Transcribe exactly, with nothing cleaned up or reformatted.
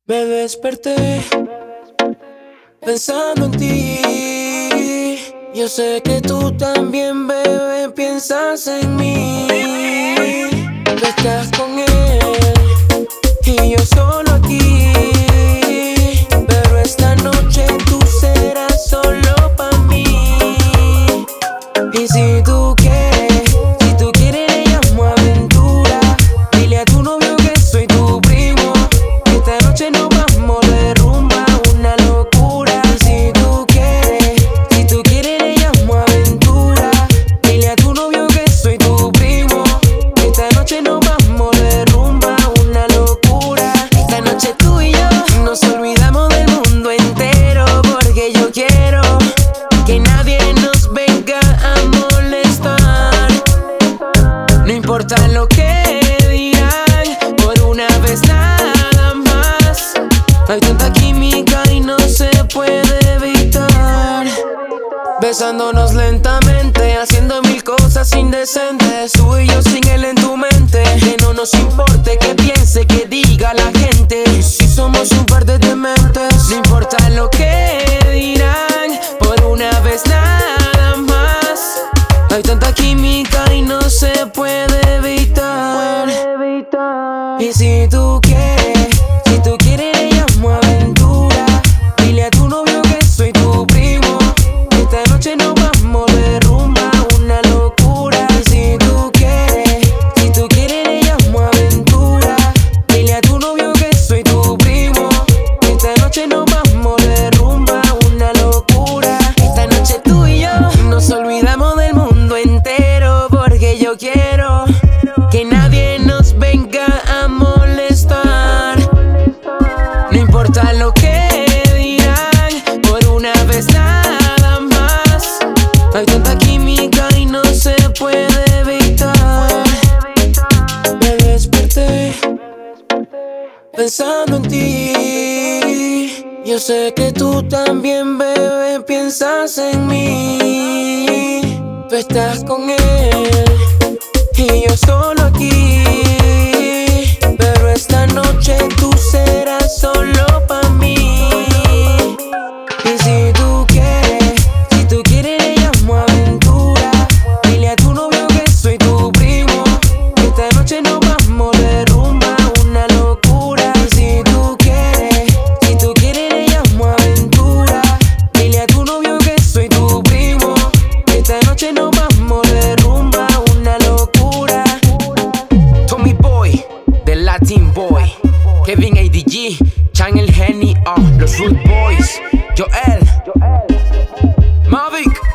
Me desperté pensando en ti. Yo sé que tú también, bebé, piensas en mí. Tú estás con él y yo solo aquí. Pero esta noche tú serás solo pa' mí. Y si tú quieres, si tú quieres le llamo aventura. Dile a tu novio que soy tu primo. Esta noche nos vamos de rumba, una locura. Si tú quieres, si tú quieres le llamo aventura. Dile a tu novio que soy tu primo. Esta noche nos vamos de rumba, una locura. Esta noche tú y yo nos olvidamos del mundo entero. Porque yo quiero que nadie nos venga a molestar. No importa lo que digan, por una vez nada más. Hay tanta química y no se puede evitar. Besándonos lentamente, haciendo mil cosas indecentes. Tú y yo sin él en tu mente. Que no nos importe que piense, que diga la gente. Y si somos un par de dementes. No importa lo que dirán, por una vez nada más. Hay tanta química y no se puede evitar. Y si tú quieres, si tú quieres le llamo aventura. Dile a tu novio que soy tu primo. Esta noche nos vamos de rumba, una locura. Y si tú quieres, si tú quieres le llamo aventura. Dile a tu novio que soy tu primo. Esta noche nos vamos de rumba, una locura. Esta noche tú y yo nos olvidamos del mundo entero. Porque yo quiero que nadie nos venga a molestar. No importa lo que dirán, por una vez nada más. Hay tanta química y no se puede evitar. Me desperté pensando en ti. Yo sé que tú también, bebé, piensas en mí. Tú estás con él y yo solo aquí. Pero esta noche tú serás solo pa' mí. Y si tú quieres, si tú quieres le llamo aventura. Dile a tu novio que soy tu primo. Esta noche nos vamos de rumba, una locura. Y si tú quieres, si tú quieres le llamo aventura. Dile a tu novio que soy tu primo. Esta noche nos vamos de rumba, una locura. Tommy Boy, The Latin Boy, Kevin A D G, Channel Henny, uh, los Root Boys, Joel, Mavic.